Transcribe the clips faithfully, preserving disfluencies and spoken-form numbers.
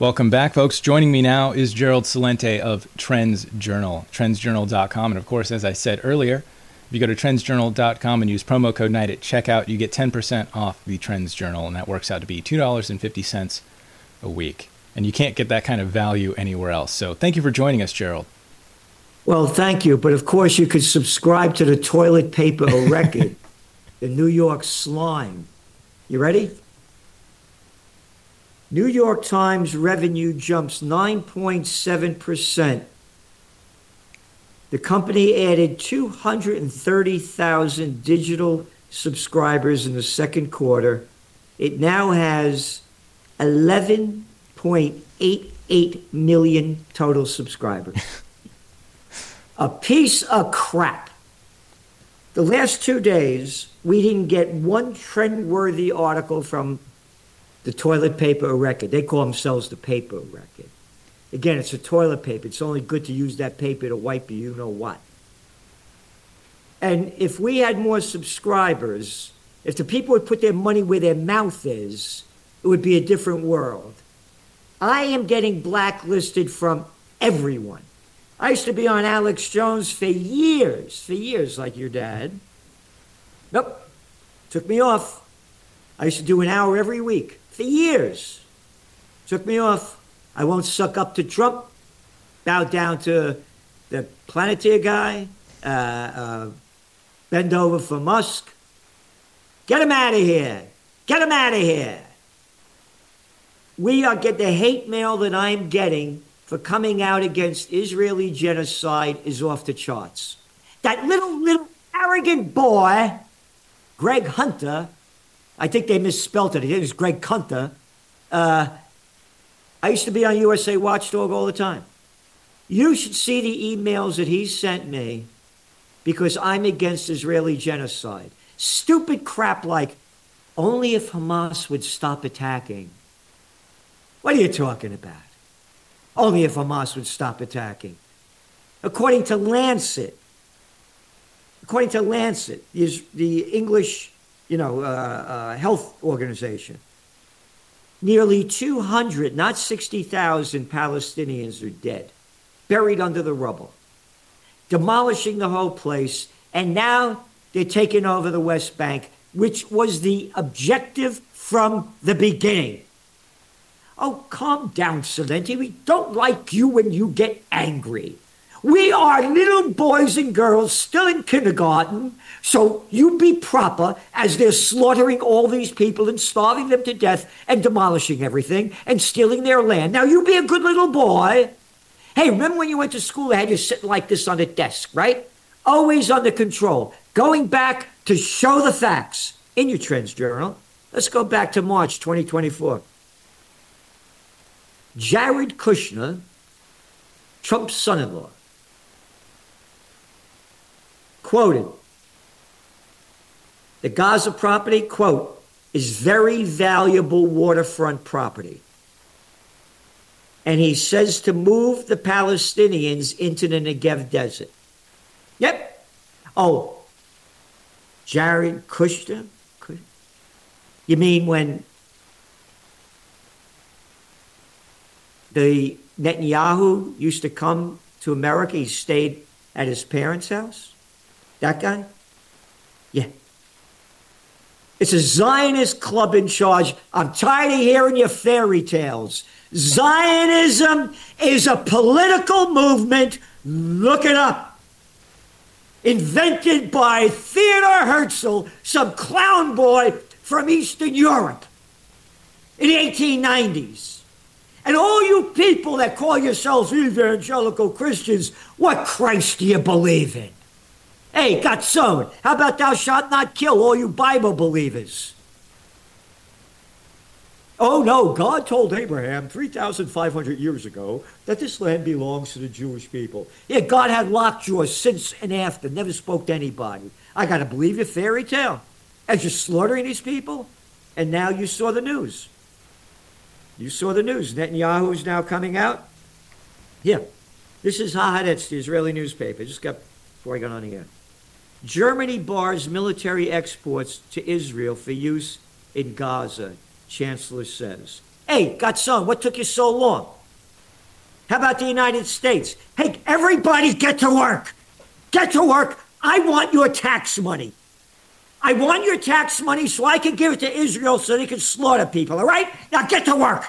Welcome back, folks. Joining me now is Gerald Celente of Trends Journal, trends journal dot com. And of course, as I said earlier, if you go to trends journal dot com and use promo code NIGHT at checkout, you get ten percent off the Trends Journal, and that works out to be two dollars and fifty cents a week. And you can't get that kind of value anywhere else. So thank you for joining us, Gerald. Well, thank you. But of course, you could subscribe to the Toilet Paper Record, the New York Slime. You ready? New York Times revenue jumps nine point seven percent. The company added two hundred thirty thousand digital subscribers in the second quarter. It now has eleven point eight eight million total subscribers. A piece of crap. The last two days, we didn't get one trend-worthy article from the Toilet Paper Record. They call themselves the Paper Record. Again, it's a toilet paper. It's only good to use that paper to wipe you, you know what. And if we had more subscribers, if the people would put their money where their mouth is, it would be a different world. I am getting blacklisted from everyone. I used to be on Alex Jones for years, for years, like your dad. Nope, took me off. I used to do an hour every week. For years. Took me off. I won't suck up to Trump. Bow down to the Planeteer guy. Uh, uh, bend over for Musk. Get him out of here. Get him out of here. We are get the hate mail that I'm getting for coming out against Israeli genocide is off the charts. That little, little arrogant boy, Greg Hunter, I think they misspelled it. It was Greg Kunter. Uh, I used to be on U S A Watchdog all the time. You should see the emails that he sent me because I'm against Israeli genocide. Stupid crap like, only if Hamas would stop attacking. What are you talking about? Only if Hamas would stop attacking. According to Lancet, according to Lancet, is the English you know, uh, uh, health organization. Nearly two hundred, not sixty thousand Palestinians are dead, buried under the rubble, demolishing the whole place, and now they're taking over the West Bank, which was the objective from the beginning. Oh, calm down, Celente. We don't like you when you get angry. We are little boys and girls still in kindergarten, so you be proper as they're slaughtering all these people and starving them to death and demolishing everything and stealing their land. Now, you be a good little boy. Hey, remember when you went to school, they had you sitting like this on the desk, right? Always under control. Going back to show the facts in your Trends Journal. Let's go back to March twenty twenty-four. Jared Kushner, Trump's son-in-law, quoted, the Gaza property, quote, is very valuable waterfront property. And he says to move the Palestinians into the Negev desert. Yep. Oh, Jared Kushner? You mean when the Netanyahu used to come to America, he stayed at his parents' house? That guy? Yeah. It's a Zionist club in charge. I'm tired of hearing your fairy tales. Zionism is a political movement. Look it up. Invented by Theodor Herzl, some clown boy from Eastern Europe in the eighteen nineties. And all you people that call yourselves evangelical Christians, what Christ do you believe in? Hey, Gatson, how about thou shalt not kill, all you Bible believers? Oh, no, God told Abraham three thousand five hundred years ago that this land belongs to the Jewish people. Yeah, God had lockjaw since and after, never spoke to anybody. I got to believe your fairy tale. As you're slaughtering these people, and now you saw the news. You saw the news. Netanyahu is now coming out. Yeah, this is Haaretz, the Israeli newspaper. Just got, before I got on the air. Germany bars military exports to Israel for use in Gaza, Chancellor says. Hey, Gatson, what took you so long? How about the United States? Hey, everybody get to work. Get to work. I want your tax money. I want your tax money so I can give it to Israel so they can slaughter people, all right? Now get to work.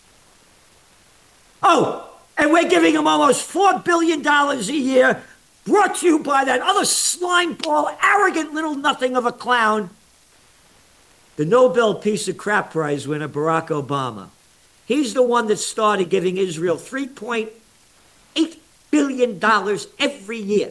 Oh, and we're giving them almost four billion dollars a year, brought to you by that other slimeball, arrogant little nothing of a clown, the Nobel Peace of Crap Prize winner, Barack Obama. He's the one that started giving Israel three point eight billion dollars every year.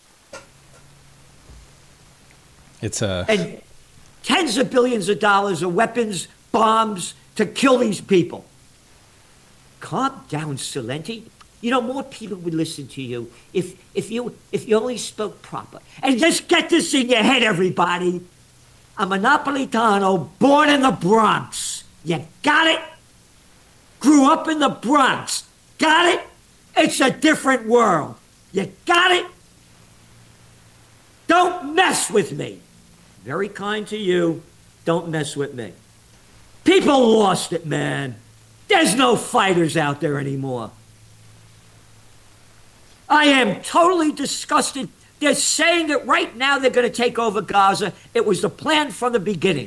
It's a... And tens of billions of dollars of weapons, bombs to kill these people. Calm down, Celente. You know, more people would listen to you if, if you if you only spoke proper. And just get this in your head, everybody. I'm a Napolitano born in the Bronx. You got it? Grew up in the Bronx. Got it? It's a different world. You got it? Don't mess with me. Very kind to you. Don't mess with me. People lost it, man. There's no fighters out there anymore. I am totally disgusted. They're saying that right now they're going to take over Gaza. It was the plan from the beginning.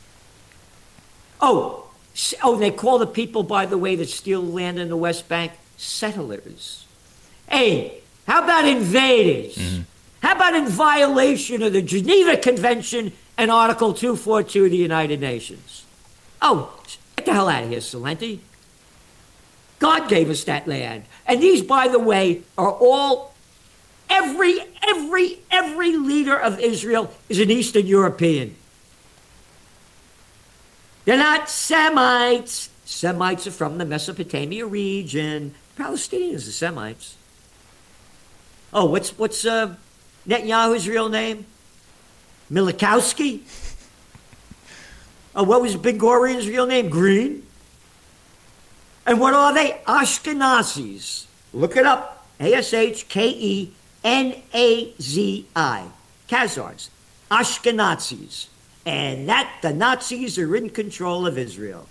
Oh, oh, they call the people, by the way, that steal land in the West Bank settlers. Hey, how about invaders? Mm-hmm. How about in violation of the Geneva Convention and Article two forty-two of the United Nations? Oh, get the hell out of here, Celente. God gave us that land. And these, by the way, are all, every, every, every leader of Israel is an Eastern European. They're not Semites. Semites are from the Mesopotamia region. Palestinians are Semites. Oh, what's, what's uh, Netanyahu's real name? Milikowski? Oh, what was Ben Gurion's real name? Green? And what are they? Ashkenazis. Look it up. A S H K E N A Z I. Khazars. Ashkenazis. And that the Nazis are in control of Israel.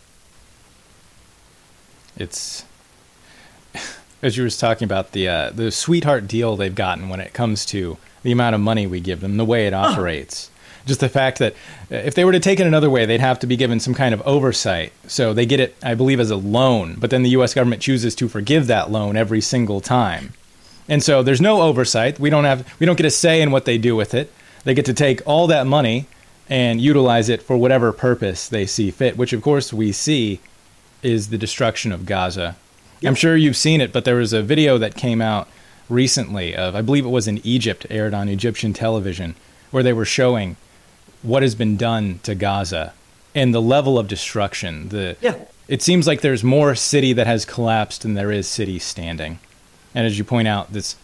It's, as you were talking about, the uh, the sweetheart deal they've gotten when it comes to the amount of money we give them, the way it operates. Oh. Just the fact that if they were to take it another way, they'd have to be given some kind of oversight. So they get it, I believe, as a loan, but then the U S government chooses to forgive that loan every single time. And so there's no oversight. We don't have, we don't get a say in what they do with it. They get to take all that money and utilize it for whatever purpose they see fit, which of course we see is the destruction of Gaza. Yep. I'm sure you've seen it, but there was a video that came out recently of, I believe it was in Egypt, aired on Egyptian television, where they were showing what has been done to Gaza and the level of destruction. The yeah. It seems like there's more city that has collapsed than there is city standing. And as you point out, this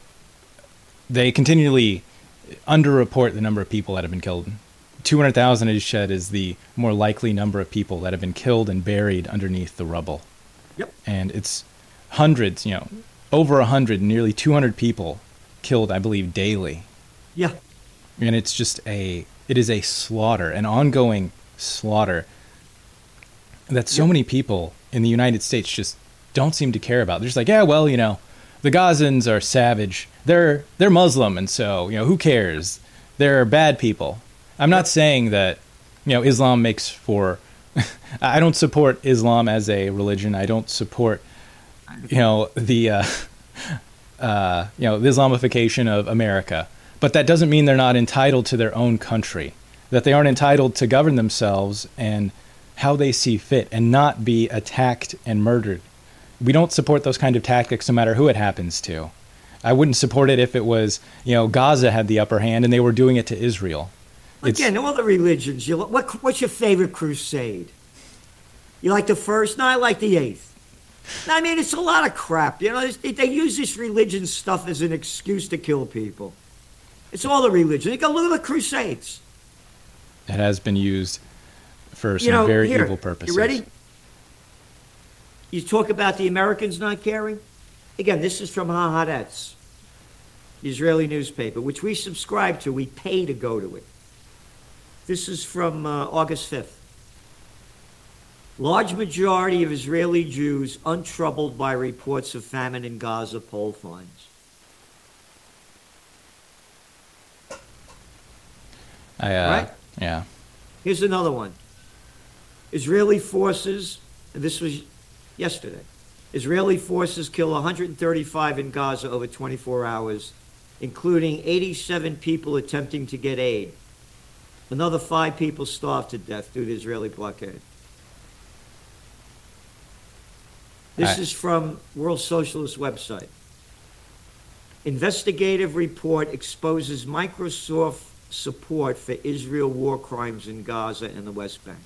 they continually underreport the number of people that have been killed. two hundred thousand, as you said, is the more likely number of people that have been killed and buried underneath the rubble. Yep. And it's hundreds, you know, over one hundred, nearly two hundred people killed, I believe, daily. Yeah. And it's just a... It is a slaughter, an ongoing slaughter that so yep. many people in the United States just don't seem to care about. They're just like, yeah, well, you know, the Gazans are savage. They're they're Muslim, and so, you know, who cares? They're bad people. I'm not saying that, you know, Islam makes for... I don't support Islam as a religion. I don't support, you know, the, uh, uh, you know, the Islamification of America. But that doesn't mean they're not entitled to their own country, that they aren't entitled to govern themselves and how they see fit and not be attacked and murdered. We don't support those kind of tactics no matter who it happens to. I wouldn't support it if it was, you know, Gaza had the upper hand and they were doing it to Israel. Again, all the religions, you, what, what's your favorite crusade? You like the first? No, I like the eighth. I mean, it's a lot of crap. You know, they, they use this religion stuff as an excuse to kill people. It's all the religion. You go look at the Crusades. It has been used for some you know, very here, evil purposes. You ready? You talk about the Americans not caring? Again, this is from Haaretz, the Israeli newspaper, which we subscribe to. We pay to go to it. This is from uh, August fifth. Large majority of Israeli Jews untroubled by reports of famine in Gaza, poll finds. I, uh, Right? Yeah. Here's another one. Israeli forces, and this was yesterday, Israeli forces kill one hundred thirty-five in Gaza over twenty-four hours, including eighty-seven people attempting to get aid. Another five people starved to death due to Israeli blockade. This I- is from World Socialist website. Investigative report exposes Microsoft support for Israel war crimes in Gaza and the West Bank.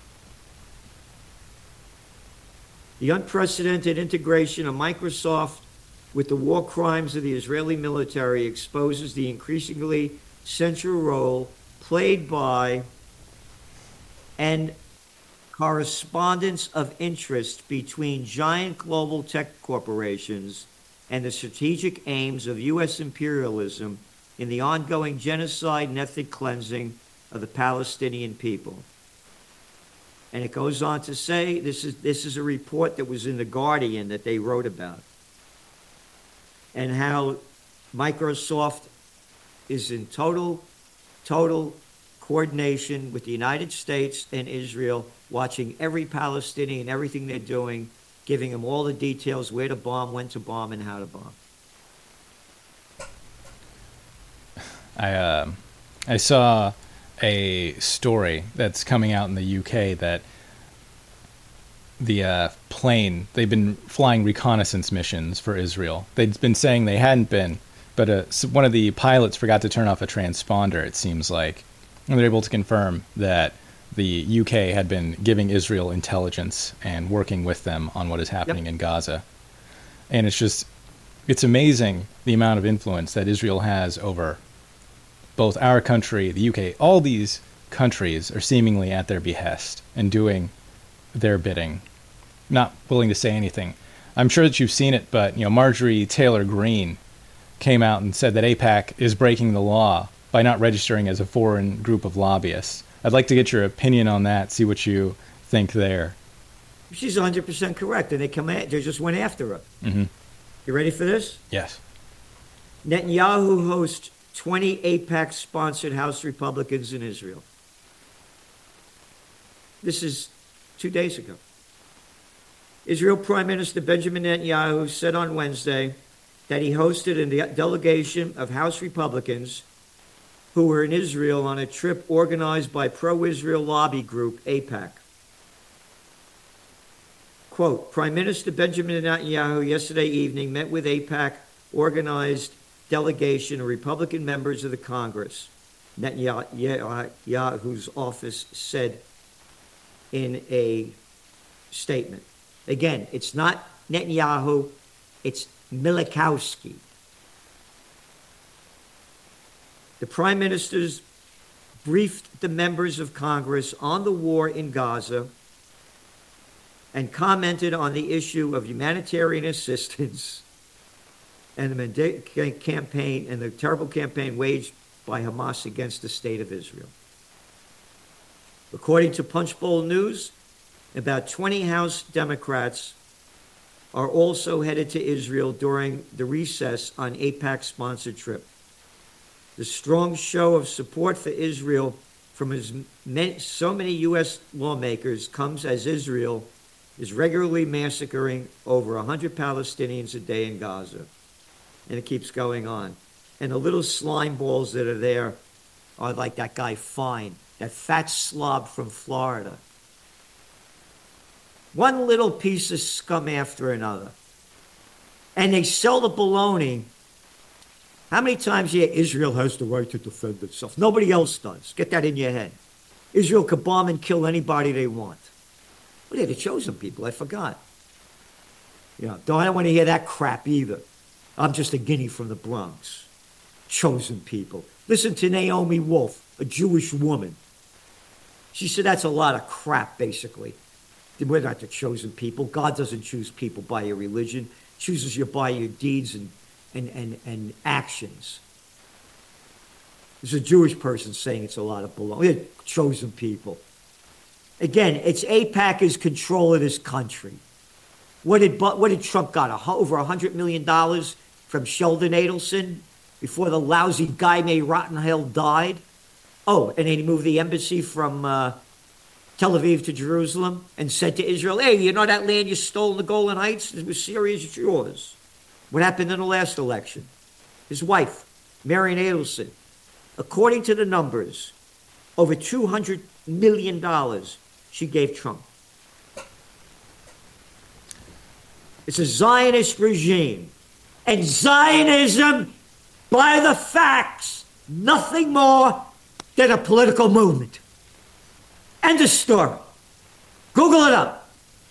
The unprecedented integration of Microsoft with the war crimes of the Israeli military exposes the increasingly central role played by and correspondence of interest between giant global tech corporations and the strategic aims of U S imperialism in the ongoing genocide and ethnic cleansing of the Palestinian people. And it goes on to say, this is, this is a report that was in The Guardian that they wrote about, and how Microsoft is in total, total coordination with the United States and Israel, watching every Palestinian, everything they're doing, giving them all the details, where to bomb, when to bomb, and how to bomb. I uh, I saw a story that's coming out in the U K that the uh, plane, they've been flying reconnaissance missions for Israel. They'd been saying they hadn't been, but uh, one of the pilots forgot to turn off a transponder, it seems like. And they're able to confirm that the U K had been giving Israel intelligence and working with them on what is happening Yep. in Gaza. And it's just, it's amazing the amount of influence that Israel has over both our country, the U K. All these countries are seemingly at their behest and doing their bidding, not willing to say anything. I'm sure that you've seen it, but you know, Marjorie Taylor Greene came out and said that AIPAC is breaking the law by not registering as a foreign group of lobbyists. I'd like to get your opinion on that, see what you think there. She's one hundred percent correct, and they come at, they just went after her. Mm-hmm. You ready for this? Yes. Netanyahu hosts twenty AIPAC-sponsored House Republicans in Israel. This is two days ago. Israel Prime Minister Benjamin Netanyahu said on Wednesday that he hosted a delegation of House Republicans who were in Israel on a trip organized by pro-Israel lobby group AIPAC. Quote, Prime Minister Benjamin Netanyahu yesterday evening met with AIPAC organized delegation of Republican members of the Congress, Netanyahu's office said in a statement. Again, it's not Netanyahu, it's Milikowski. The Prime Minister's briefed the members of Congress on the war in Gaza and commented on the issue of humanitarian assistance and the campaign and the terrible campaign waged by Hamas against the state of Israel. According to Punchbowl News, about twenty House Democrats are also headed to Israel during the recess on AIPAC-sponsored trip. The strong show of support for Israel from as many, so many U S lawmakers comes as Israel is regularly massacring over one hundred Palestinians a day in Gaza. And it keeps going on. And the little slime balls that are there are like that guy Fine, that fat slob from Florida. One little piece of scum after another. And they sell the baloney. How many times yeah, Israel has the right to defend itself? Nobody else does. Get that in your head. Israel could bomb and kill anybody they want. Well, they're the chosen people. I forgot. You know, don't I don't want to hear that crap either. I'm just a guinea from the Bronx. Chosen people. Listen to Naomi Wolf, a Jewish woman. She said that's a lot of crap, basically. We're not the chosen people. God doesn't choose people by your religion. He chooses you by your deeds and, and, and, and actions. There's a Jewish person saying it's a lot of baloney. We're chosen people. Again, it's AIPAC's control of this country. What did what did Trump got? A, over a hundred million dollars from Sheldon Adelson before the lousy guy May Rottenhill died. Oh, and then he moved the embassy from uh, Tel Aviv to Jerusalem and said to Israel, "Hey, you know that land you stole in the Golan Heights? It was Syria's, it's yours." What happened in the last election? His wife, Marian Adelson, according to the numbers, over two hundred million dollars she gave Trump. It's a Zionist regime. And Zionism, by the facts, nothing more than a political movement. End of story. Google it up.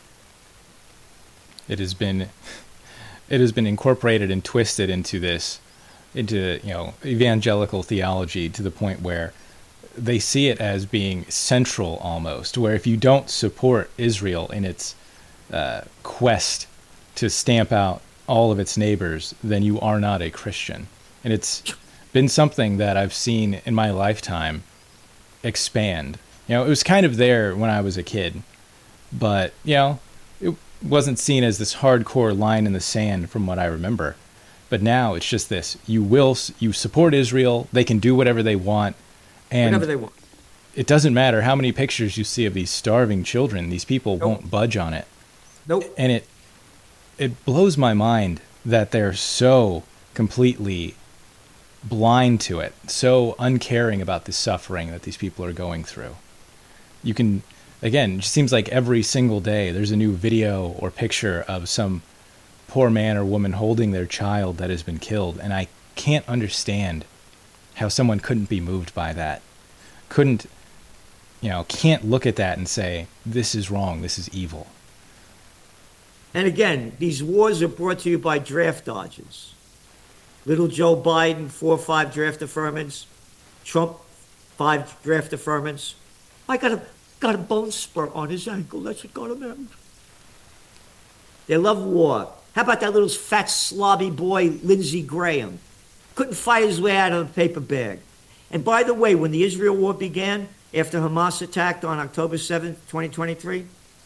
It has been it has been incorporated and twisted into this, into, you know, evangelical theology to the point where they see it as being central almost, where if you don't support Israel in its uh, quest to stamp out all of its neighbors, then you are not a Christian. And it's been something that I've seen in my lifetime expand. You know, it was kind of there when I was a kid, but, you know, it wasn't seen as this hardcore line in the sand from what I remember. But now it's just this: you will, you support Israel, they can do whatever they want, and whatever they want. It doesn't matter how many pictures you see of these starving children; these people Nope. won't budge on it. Nope. And it it blows my mind that they're so completely blind to it, so uncaring about the suffering that these people are going through. You can, again, it just seems like every single day there's a new video or picture of some poor man or woman holding their child that has been killed, and I can't understand how someone couldn't be moved by that. Couldn't, you know, can't look at that and say, this is wrong, this is evil. And again, these wars are brought to you by draft dodgers. Little Joe Biden, four or five draft deferments. Trump, five draft deferments. I got a got a bone spur on his ankle. That's what got him out. They love war. How about that little fat slobby boy, Lindsey Graham? Couldn't fight his way out of a paper bag. And by the way, when the Israel war began, after Hamas attacked on October seventh, twenty twenty-three,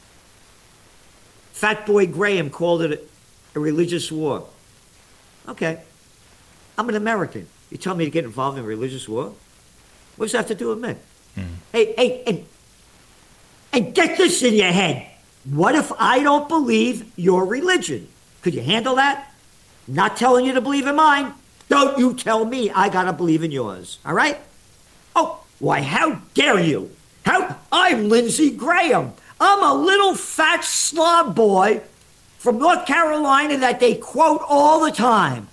Fat Boy Graham called it a, a religious war. Okay. I'm an American. You tell me to get involved in a religious war? What does that have to do with me? Mm. Hey, hey, and, and get this in your head. What if I don't believe your religion? Could you handle that? Not telling you to believe in mine. Don't you tell me I gotta believe in yours. All right? Oh, why, how dare you? How? I'm Lindsey Graham. I'm a little fat slob boy from North Carolina that they quote all the time.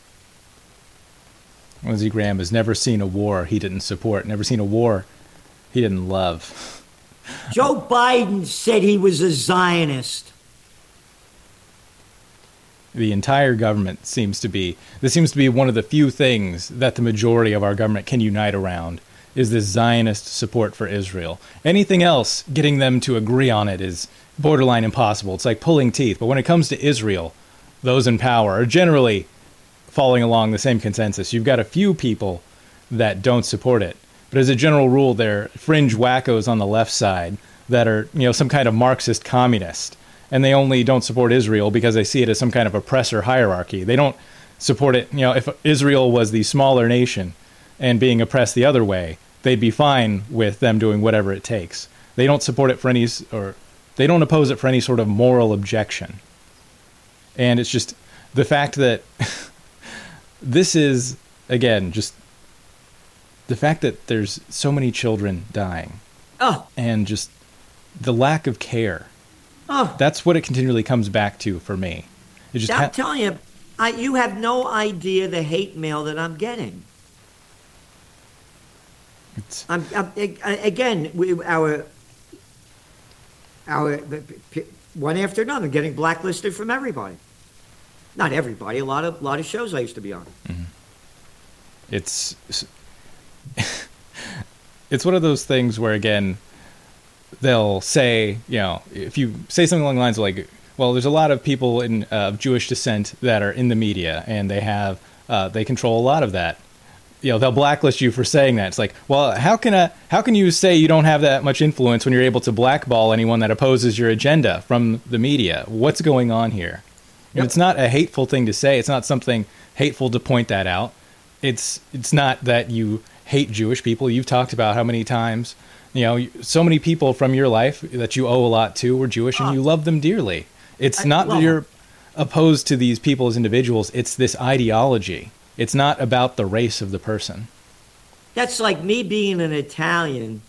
Lindsey Graham has never seen a war he didn't support, never seen a war he didn't love. Joe Biden said he was a Zionist. The entire government seems to be, this seems to be one of the few things that the majority of our government can unite around, is this Zionist support for Israel. Anything else, getting them to agree on it is borderline impossible. It's like pulling teeth. But when it comes to Israel, those in power are generally following along the same consensus. You've got a few people that don't support it. But as a general rule, they're fringe wackos on the left side that are, you know, some kind of Marxist communist. And they only don't support Israel because they see it as some kind of oppressor hierarchy. They don't support it, you know, if Israel was the smaller nation and being oppressed the other way, they'd be fine with them doing whatever it takes. They don't support it for any, or they don't oppose it for any sort of moral objection. And it's just the fact that this is, again, just the fact that there's so many children dying. Oh. And just the lack of care. Oh. That's what it continually comes back to for me. It just I'm ha- telling you, I, you have no idea the hate mail that I'm getting. It's, I'm, I'm, again, we, our, our, one after another, getting blacklisted from everybody. Not everybody, a lot of, lot of shows I used to be on. Mm-hmm. It's, it's one of those things where, again, they'll say, you know, if you say something along the lines of like, well, there's a lot of people in uh, of Jewish descent that are in the media, and they have uh, they control a lot of that. you know, they'll blacklist you for saying that. It's like, well, how can a how can you say you don't have that much influence when you're able to blackball anyone that opposes your agenda from the media? What's going on here? Yep. And it's not a hateful thing to say. It's not something hateful to point that out. It's it's not that you hate Jewish people. You've talked about how many times, you know, so many people from your life that you owe a lot to were Jewish, and you love them dearly. It's I not that you're them. opposed to these people as individuals. It's this ideology. It's not about the race of the person. That's like me being an Italian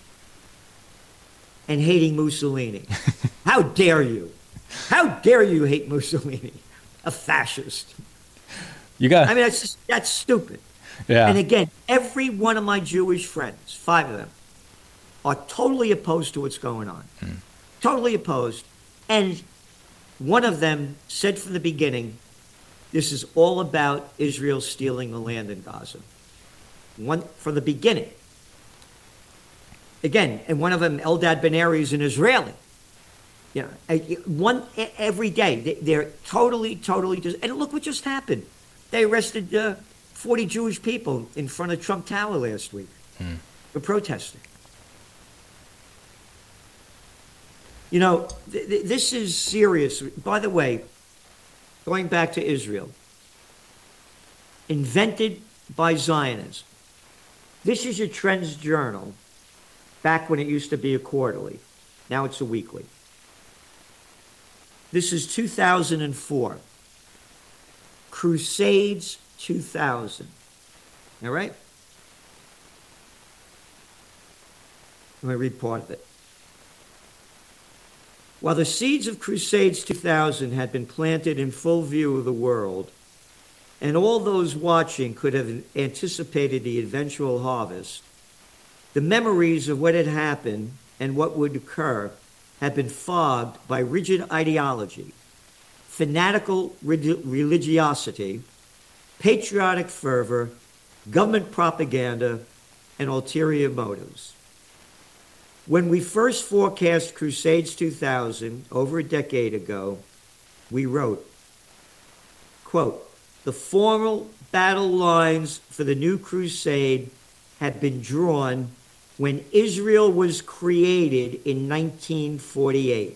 and hating Mussolini. How dare you? How dare you hate Mussolini? A fascist. You got. I mean, that's just, that's stupid. Yeah. And again, every one of my Jewish friends, five of them, are totally opposed to what's going on. Hmm. Totally opposed. And one of them said from the beginning, this is all about Israel stealing the land in Gaza. One from the beginning. Again, and one of them, Eldad Ben-Ari, is an Israeli. You know, one every day. They're totally, totally. And look what just happened. They arrested uh, forty Jewish people in front of Trump Tower last week hmm. for protesting. You know, th- th- this is serious. By the way, going back to Israel, invented by Zionists. This is your Trends Journal, back when it used to be a quarterly. Now it's a weekly. This is two thousand four. Crusades two thousand. All right? Let me read part of it. While the seeds of Crusades two thousand had been planted in full view of the world, and all those watching could have anticipated the eventual harvest, the memories of what had happened and what would occur had been fogged by rigid ideology, fanatical religiosity, patriotic fervor, government propaganda, and ulterior motives. When we first forecast Crusades two thousand over a decade ago, we wrote, quote, the formal battle lines for the new crusade had been drawn when Israel was created in nineteen forty-eight.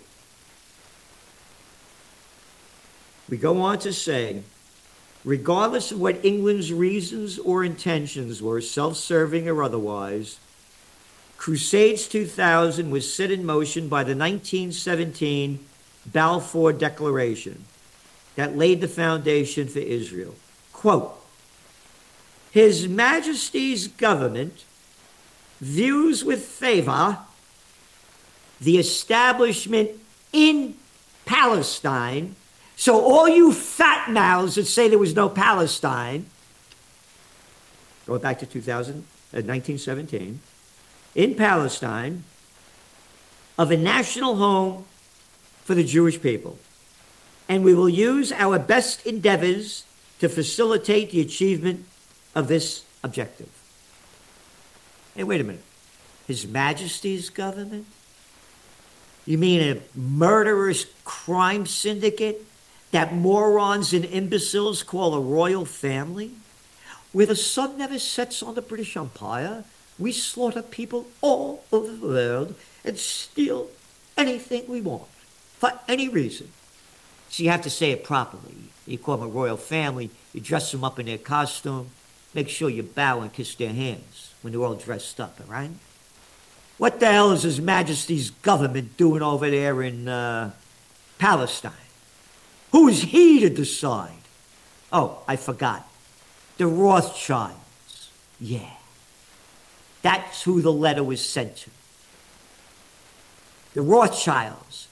We go on to say, regardless of what England's reasons or intentions were, self-serving or otherwise, Crusades two thousand was set in motion by the nineteen seventeen Balfour Declaration that laid the foundation for Israel. Quote, His Majesty's government views with favor the establishment in Palestine. So all you fat mouths that say there was no Palestine, going back to two thousand, uh, nineteen seventeen, in Palestine, of a national home for the Jewish people. And we will use our best endeavors to facilitate the achievement of this objective. Hey, wait a minute. His Majesty's government? You mean a murderous crime syndicate that morons and imbeciles call a royal family? Where the sun never sets on the British Empire, we slaughter people all over the world and steal anything we want for any reason. So you have to say it properly. You call them a royal family, you dress them up in their costume, make sure you bow and kiss their hands when they're all dressed up, all right? What the hell is His Majesty's government doing over there in uh, Palestine? Who is he to decide? Oh, I forgot. The Rothschilds. Yeah. That's who the letter was sent to. The Rothschilds.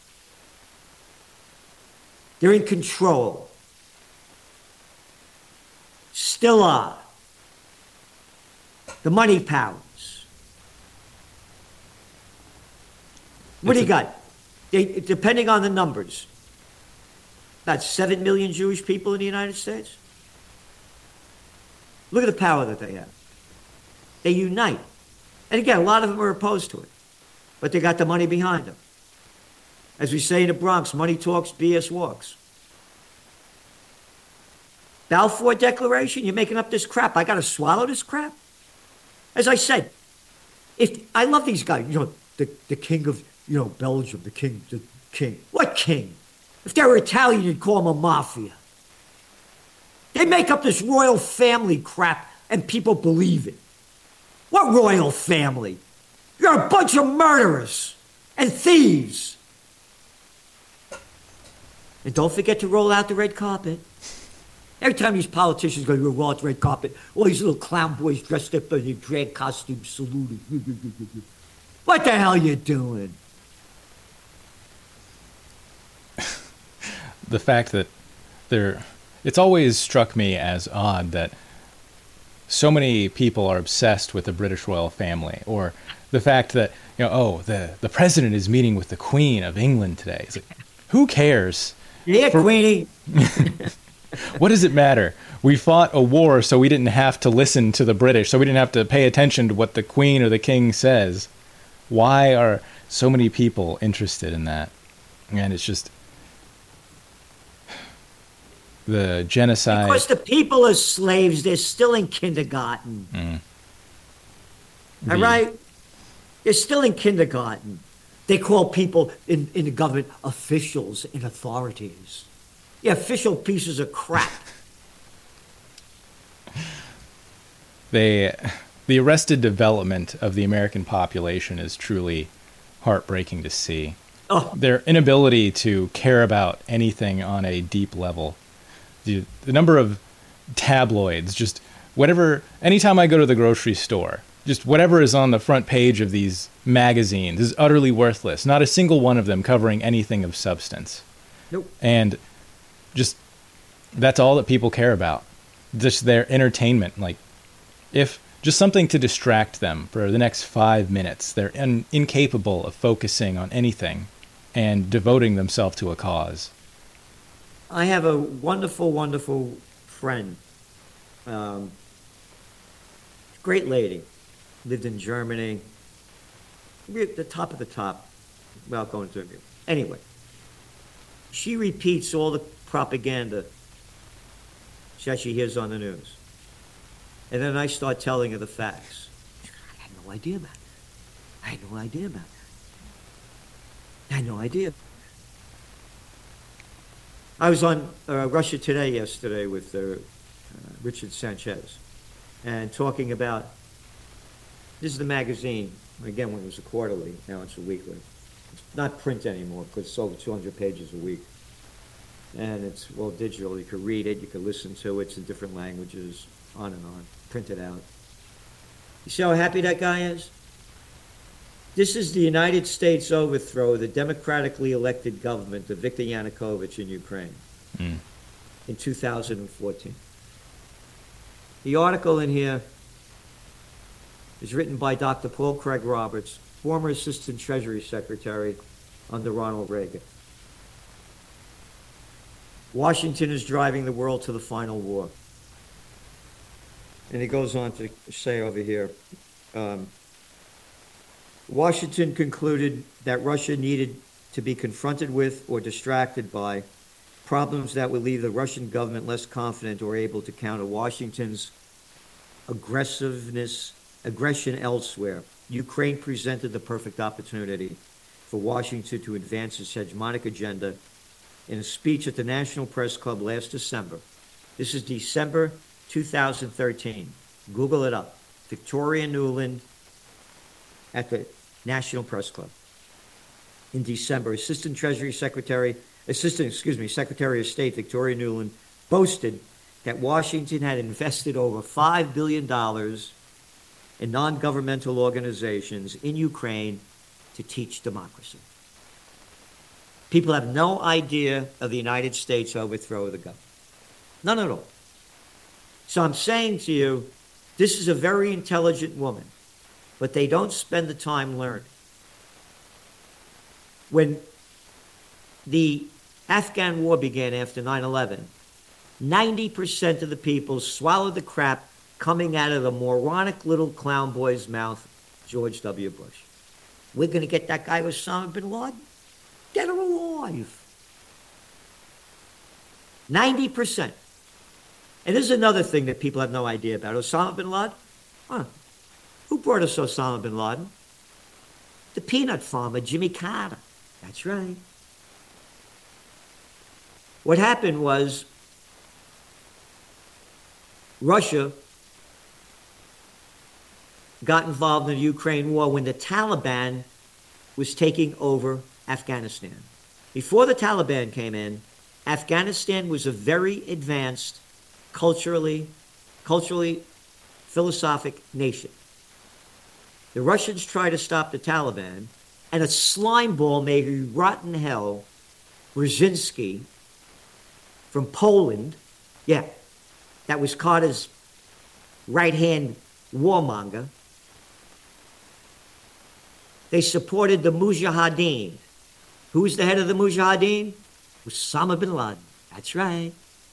They're in control. Still are. The money powers. What do you got? They, depending on the numbers, about seven million Jewish people in the United States. Look at the power that they have. They unite. And again, a lot of them are opposed to it. But they got the money behind them. As we say in the Bronx, money talks, B S walks. Balfour Declaration, you're making up this crap. I got to swallow this crap? As I said, if I love these guys, you know, the, the king of, you know, Belgium, the king, the king. What king? If they were Italian, you'd call them a mafia. They make up this royal family crap and people believe it. What royal family? You're a bunch of murderers and thieves. And don't forget to roll out the red carpet. Every time these politicians go to roll out the red carpet, all these little clown boys dressed up in their drag costumes saluting. What the hell you doing? The fact that there, it's always struck me as odd that so many people are obsessed with the British royal family, or the fact that, you know, oh, the, the president is meeting with the Queen of England today. It's like, who cares? Yeah, For, Queenie. What does it matter? We fought a war so we didn't have to listen to the British, so we didn't have to pay attention to what the Queen or the King says. Why are so many people interested in that? And it's just the genocide. Because the people are slaves. They're still in kindergarten. Mm. All The- right? They're still in kindergarten. They call people in, in the government officials and authorities. Yeah, official pieces of crap. They, the arrested development of the American population is truly heartbreaking to see. Oh, Their inability to care about anything on a deep level. The, the number of tabloids, just whatever, anytime I go to the grocery store, just whatever is on the front page of these magazines is utterly worthless. Not a single one of them covering anything of substance. nope. And just, that's all that people care about. Just their entertainment. Like, if just something to distract them for the next five minutes, they're in, incapable of focusing on anything and devoting themselves to a cause. I have a wonderful, wonderful friend. Um, great lady. Lived in Germany. We're at the top of the top. Without going to it. Anyway, she repeats all the propaganda that she hears on the news. And then I start telling her the facts. I had no idea about that. I had no idea about that. I had no idea. I was on uh, Russia Today yesterday with uh, uh, Richard Sanchez and talking about, this is the magazine, again, when it was a quarterly, now it's a weekly. It's not print anymore because it's over two hundred pages a week. And it's all digital. You could read it, you could listen to it, it's in different languages, on and on, print it out. You see how happy that guy is? This is the United States overthrow of the democratically elected government of Viktor Yanukovych in Ukraine Mm. in two thousand fourteen. The article in here is written by Doctor Paul Craig Roberts, former Assistant Treasury Secretary under Ronald Reagan. Washington is driving the world to the final war. And he goes on to say over here, um, Washington concluded that Russia needed to be confronted with or distracted by problems that would leave the Russian government less confident or able to counter Washington's aggressiveness, aggression elsewhere. Ukraine presented the perfect opportunity for Washington to advance its hegemonic agenda in a speech at the National Press Club last December. This is December two thousand thirteen. Google it up. Victoria Nuland at the National Press Club. In December, Assistant Treasury Secretary, Assistant, excuse me, Secretary of State Victoria Nuland boasted that Washington had invested over five billion dollars in non-governmental organizations in Ukraine to teach democracy. People have no idea of the United States overthrow of the government. None at all. So I'm saying to you, this is a very intelligent woman, but they don't spend the time learning. When the Afghan war began after nine eleven, ninety percent of the people swallowed the crap coming out of the moronic little clown boy's mouth, George W. Bush. We're going to get that guy Osama bin Laden? Get him alive. ninety percent. And this is another thing that people have no idea about. Osama bin Laden? Huh. Who brought us Osama bin Laden? The peanut farmer, Jimmy Carter. That's right. What happened was Russia got involved in the Ukraine war when the Taliban was taking over Afghanistan. Before the Taliban came in, Afghanistan was a very advanced, culturally, culturally, philosophic nation. The Russians tried to stop the Taliban, and a slimeball made rotten hell, Brzezinski, from Poland, yeah, that was Carter's right-hand warmonger. They supported the Mujahideen. Who was the head of the Mujahideen? Osama bin Laden. That's right.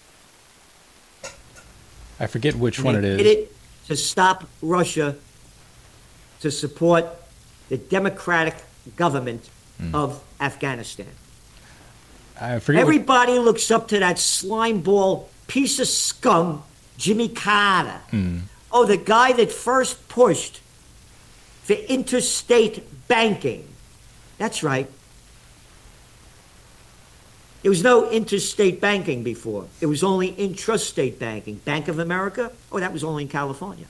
I forget which And one they it did is. it to stop Russia, to support the democratic government of Afghanistan. I forget. What, Everybody looks up to that slimeball piece of scum, Jimmy Carter. Oh, the guy that first pushed for interstate banking. That's right. There was no interstate banking before. It was only intrastate banking. Bank of America? Oh, that was only in California.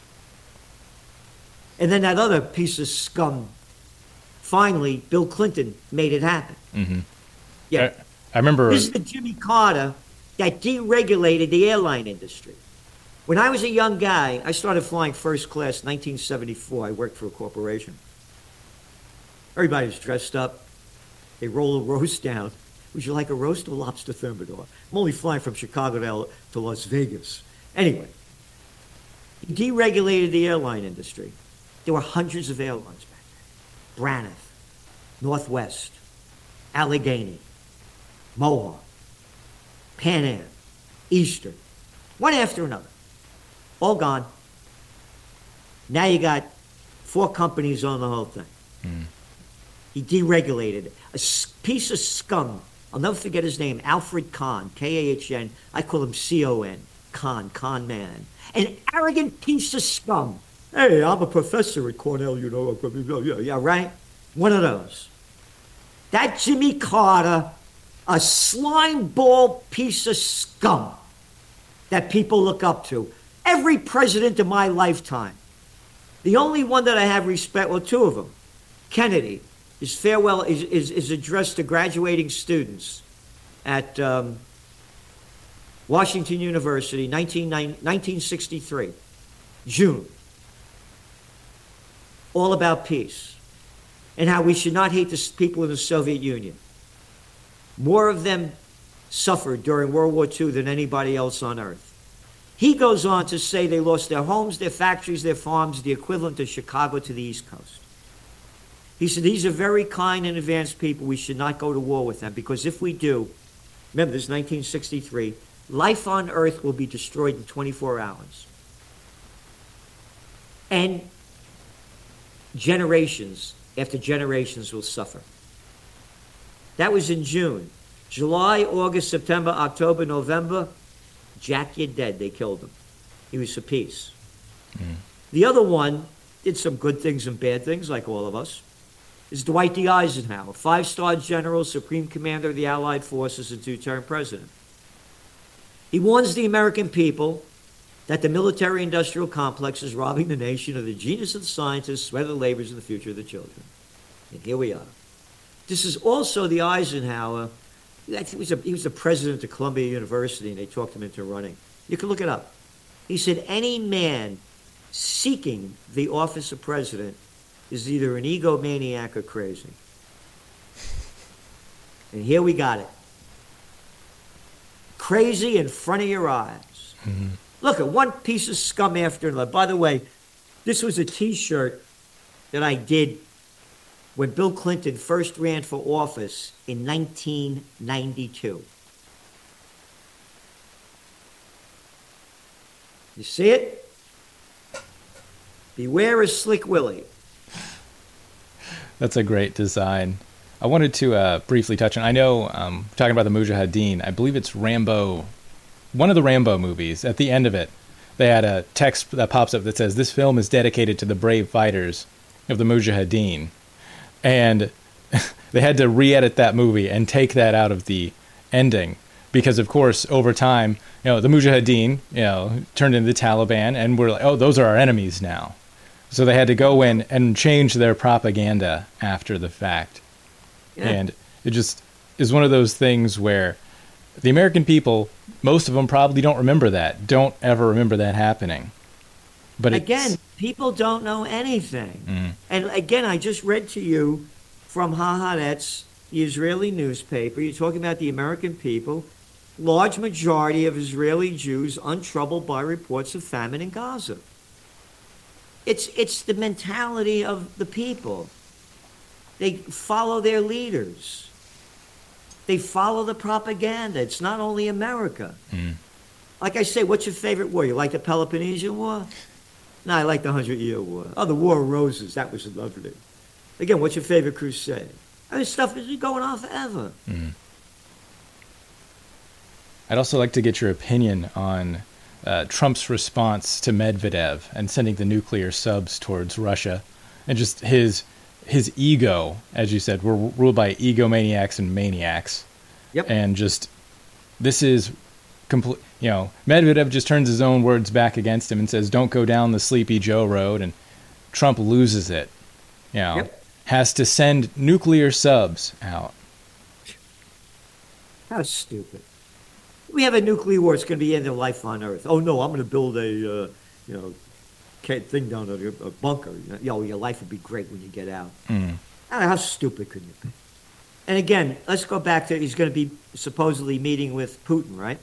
And then that other piece of scum, finally, Bill Clinton made it happen. mm-hmm. Yeah. I, I remember. This is the Jimmy Carter that deregulated the airline industry. When I was a young guy, I started flying first class in nineteen seventy-four. I worked for a corporation. Everybody was dressed up. They roll a roast down. Would you like a roast or lobster thermidor? I'm only flying from Chicago to, to Las Vegas. Anyway, he deregulated the airline industry. There were hundreds of airlines back then. Braniff, Northwest, Allegheny, Mohawk, Pan Am, Eastern, one after another. All gone. Now you got four companies on the whole thing. Mm. He deregulated it. A s- piece of scum. I'll never forget his name, Alfred Kahn, K A H N. I call him C O N, Kahn, Kahn man. An arrogant piece of scum. Hey, I'm a professor at Cornell, you know. Yeah, yeah, right? One of those. That Jimmy Carter, a slime ball piece of scum that people look up to. Every president in my lifetime. The only one that I have respect, well, two of them. Kennedy, his farewell is, is, is addressed to graduating students at um, Washington University, nineteen sixty-three, June. All about peace and how we should not hate the people in the Soviet Union. More of them suffered during World War Two than anybody else on earth. He goes on to say they lost their homes, their factories, their farms, the equivalent of Chicago to the East Coast. He said, these are very kind and advanced people. We should not go to war with them because if we do, remember this is nineteen sixty-three, life on Earth will be destroyed in twenty-four hours. And generations after generations will suffer. That was in June. July, August, September, October, November, Jack, you're dead. They killed him. He was for peace. Mm. The other one did some good things and bad things, like all of us, is Dwight D. Eisenhower, five-star general, supreme commander of the Allied forces, and two-term president. He warns the American people that the military-industrial complex is robbing the nation of the genius of the scientists, sweat of the labors, and the future of the children. And here we are. This is also the Eisenhower. I think he was, a, he was the president of Columbia University, and they talked him into running. You can look it up. He said any man seeking the office of president is either an egomaniac or crazy. And here we got it. Crazy in front of your eyes. Mm-hmm. Look at one piece of scum after another. By the way, this was a T-shirt that I did when Bill Clinton first ran for office in nineteen ninety-two. You see it? Beware of Slick Willie. That's a great design. I wanted to uh, briefly touch on, I know, um, talking about the Mujahideen, I believe it's Rambo one of the Rambo movies, at the end of it, they had a text that pops up that says, "This film is dedicated to the brave fighters of the Mujahideen." And they had to re-edit that movie and take that out of the ending. Because, of course, over time, you know, the Mujahideen, you know, turned into the Taliban, and we're like, oh, those are our enemies now. So they had to go in and change their propaganda after the fact. Yeah. And it just is one of those things where the American people, most of them probably don't remember that, don't ever remember that happening. But again, people don't know anything. Mm. And again, I just read to you from Haaretz, the Israeli newspaper. You're talking about the American people. Large majority of Israeli Jews untroubled by reports of famine in Gaza. It's it's the mentality of the people. They follow their leaders. They follow the propaganda. It's not only America. Mm. Like I say, what's your favorite war? You like the Peloponnesian War? No, I like the Hundred Year War. Oh, the War of Roses. That was lovely. Again, what's your favorite crusade? I mean, stuff is going on forever. Mm. I'd also like to get your opinion on uh, Trump's response to Medvedev and sending the nuclear subs towards Russia, and just his his ego, as you said, we're ruled by egomaniacs and maniacs. Yep. And just this is complete. You know, Medvedev just turns his own words back against him and says, "Don't go down the Sleepy Joe road," and Trump loses it. You know, yep. has to send nuclear subs out. How stupid. We have a nuclear war. It's going to be the end of life on Earth. Oh, no, I'm going to build a, uh, you know, thing down there, a bunker. You know, your life would be great when you get out. Mm. How stupid could you be? And again, let's go back to he's going to be supposedly meeting with Putin, right?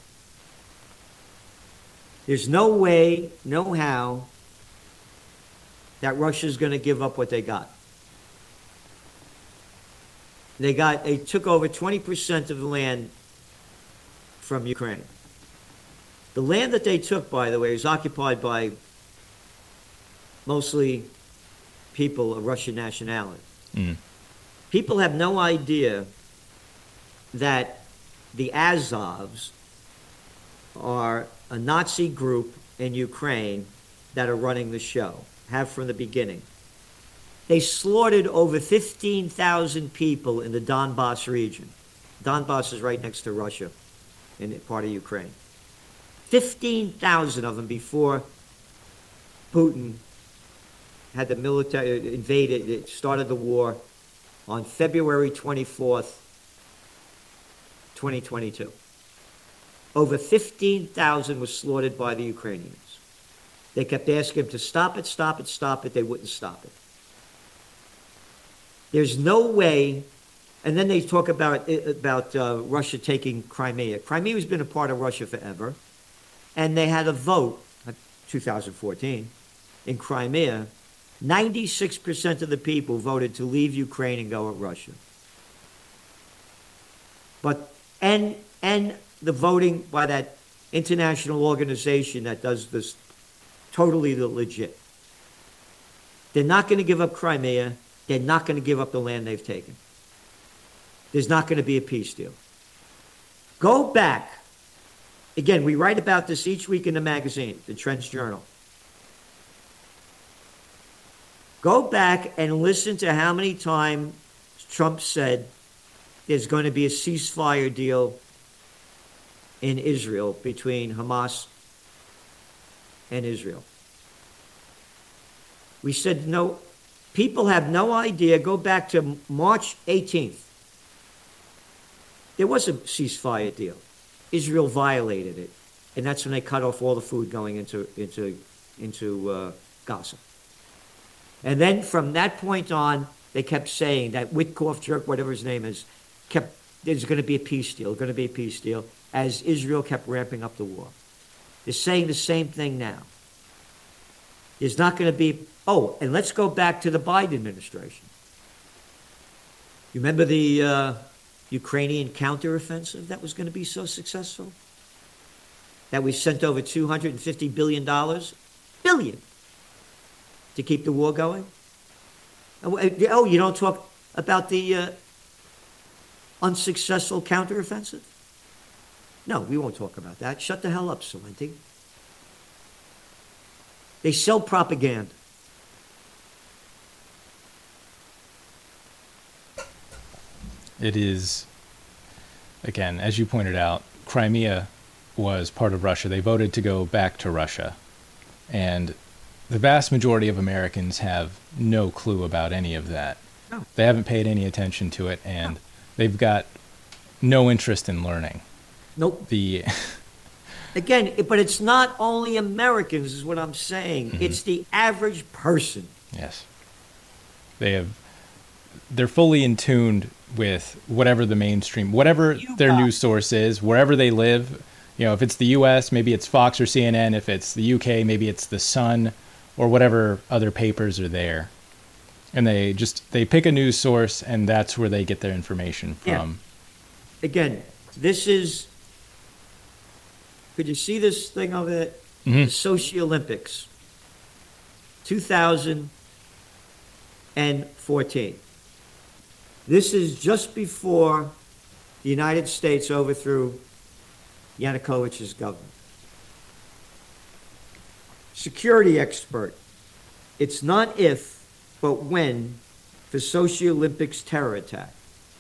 There's no way, no how, that Russia's going to give up what they got. They got, they took over twenty percent of the land from Ukraine. The land that they took, by the way, is occupied by mostly people of Russian nationality. Mm. People have no idea that the Azovs are a Nazi group in Ukraine that are running the show, have from the beginning. They slaughtered over fifteen thousand people in the Donbass region. Donbass is right next to Russia, in part of Ukraine. fifteen thousand of them before Putin had the military invaded, it started the war on February twenty-fourth, twenty twenty-two. Over fifteen thousand was slaughtered by the Ukrainians. They kept asking him to stop it, stop it, stop it. They wouldn't stop it. There's no way. And then they talk about about uh, Russia taking Crimea. Crimea has been a part of Russia forever. And they had a vote, in two thousand fourteen, in Crimea. ninety-six percent of the people voted to leave Ukraine and go with Russia. But, and, and the voting by that international organization that does this totally legit. They're not going to give up Crimea. They're not going to give up the land they've taken. There's not going to be a peace deal. Go back. Again, we write about this each week in the magazine, the Trends Journal. Go back and listen to how many times Trump said there's going to be a ceasefire deal in Israel between Hamas and Israel. We said no. People have no idea. Go back to March eighteenth. There was a ceasefire deal. Israel violated it, and that's when they cut off all the food going into into into uh, Gaza. And then from that point on, they kept saying that Witkoff, Jerk, whatever his name is, kept there's going to be a peace deal, going to be a peace deal, as Israel kept ramping up the war. They're saying the same thing now. There's not going to be. Oh, and let's go back to the Biden administration. You remember the uh, Ukrainian counteroffensive that was going to be so successful? That we sent over two hundred fifty billion dollars? Billion! To keep the war going? Oh, you don't talk about the uh, unsuccessful counteroffensive? No, we won't talk about that. Shut the hell up, Celente. They sell propaganda. It is, again, as you pointed out, Crimea was part of Russia. They voted to go back to Russia. And the vast majority of Americans have no clue about any of that. No. They haven't paid any attention to it, and no. they've got no interest in learning. Nope. The Again, but it's not only Americans, is what I'm saying. Mm-hmm. It's the average person. Yes. They have, they're fully in tune with whatever the mainstream, whatever you their news source is, wherever they live. You know, if it's the U S, maybe it's Fox or C N N. If it's the U K, maybe it's the Sun or whatever other papers are there. And they just, they pick a news source, and that's where they get their information from. Yeah. Again, this is, could you see this thing over there? Mm-hmm. The Sochi Olympics, two thousand fourteen. This is just before the United States overthrew Yanukovych's government. Security expert. It's not if, but when, for Sochi Olympics terror attack.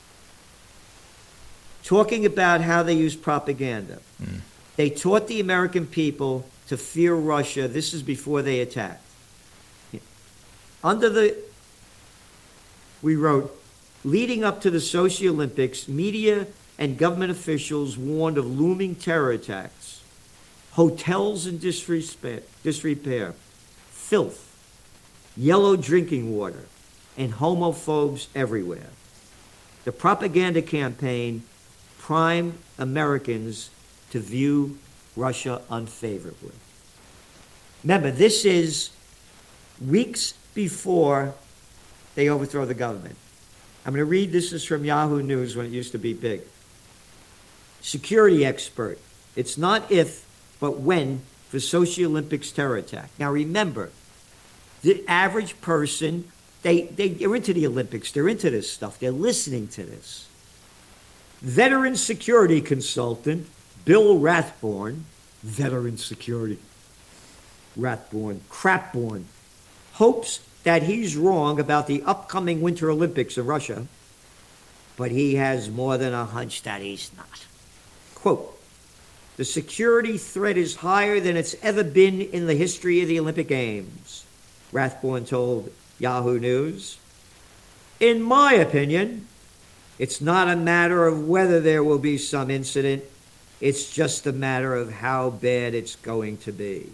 Talking about how they use propaganda. Mm. They taught the American people to fear Russia. This is before they attacked. Under the, we wrote, leading up to the Sochi Olympics, media and government officials warned of looming terror attacks, hotels in disrepair, disrepair, filth, yellow drinking water, and homophobes everywhere. The propaganda campaign primed Americans to view Russia unfavorably. Remember, this is weeks before they overthrow the government. I'm going to read, this is from Yahoo News when it used to be big. Security expert. It's not if, but when, for Sochi Olympics terror attack. Now remember, the average person, they, they, they're into the Olympics. They're into this stuff. They're listening to this. Veteran security consultant Bill Rathborn, veteran security, Rathborn, Crapborn, hopes that he's wrong about the upcoming Winter Olympics in Russia, but he has more than a hunch that he's not. Quote, the security threat is higher than it's ever been in the history of the Olympic Games, Rathborn told Yahoo News. In my opinion, it's not a matter of whether there will be some incident. It's just a matter of how bad it's going to be.